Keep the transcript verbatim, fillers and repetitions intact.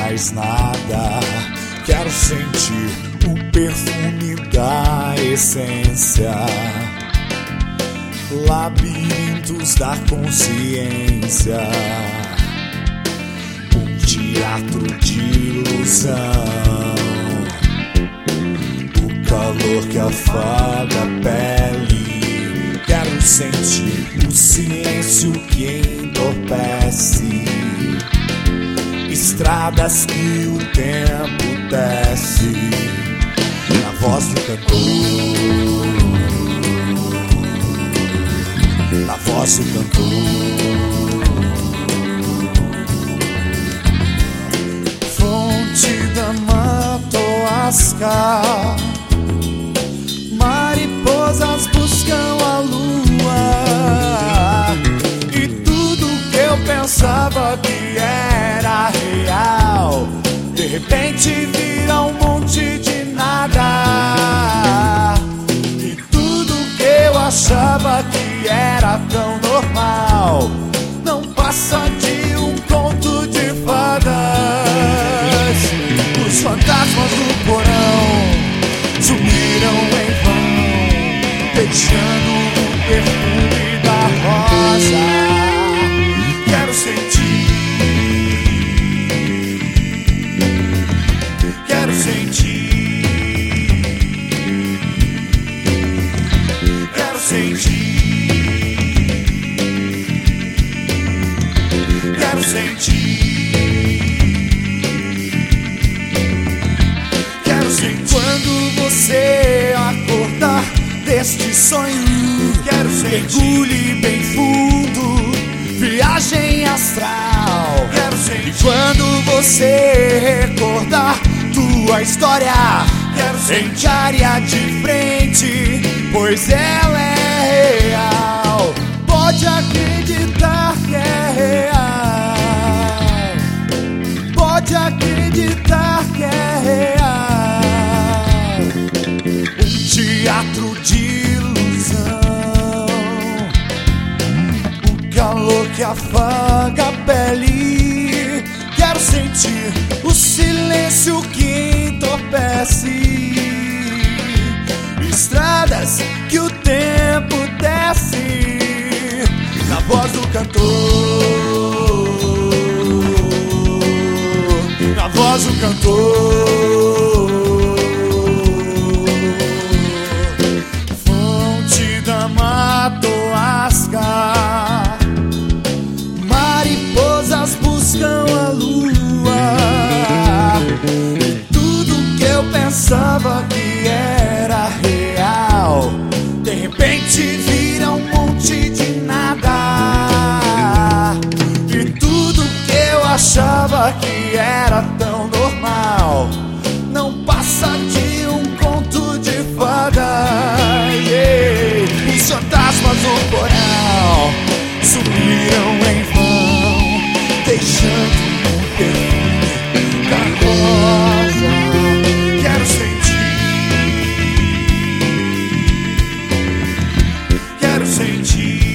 mais nada. Quero sentir o perfume da essência, labirintos da consciência, um teatro de ilusão, o calor que afaga a pele. Quero sentir o silêncio que entorpece, estradas que o tempo desce, na voz do cantor, na voz do cantor. Fonte da Matoasca, mariposas buscam a lua, e tudo que eu pensava que era real, de repente vira um monte de nada. E tudo que eu achava que era tão normal não passa de um conto de fadas. Os fantasmas do porão sumiram em vão, deixando o perfume da rosa. Quero sentir, quero sentir, quero sentir, quero sentir, quero sentir. Quando você acordar deste sonho, quero sentir. Mergulhe bem fundo, viagem astral. Quero sentir. E quando você recordar tua história, quero sentir. Encare-a de frente, pois ela é real. Pode acreditar que é real, pode acreditar que é real. Um teatro de ilusão, o calor que afaga a pele. Quero sentir o silêncio que entorpece, estradas que o tempo desce, na voz do cantor, na voz do cantor. Fonte da Matoasca, mariposas buscam a lua, e tudo que eu pensava que era real, de repente vira um monte de nada. E tudo que eu achava que era tão normal não passa de um conto de fadas. Yeah. Os fantasmas do porão sumiram em vão, deixando um perfume da rosa. Quero sentir, quero sentir,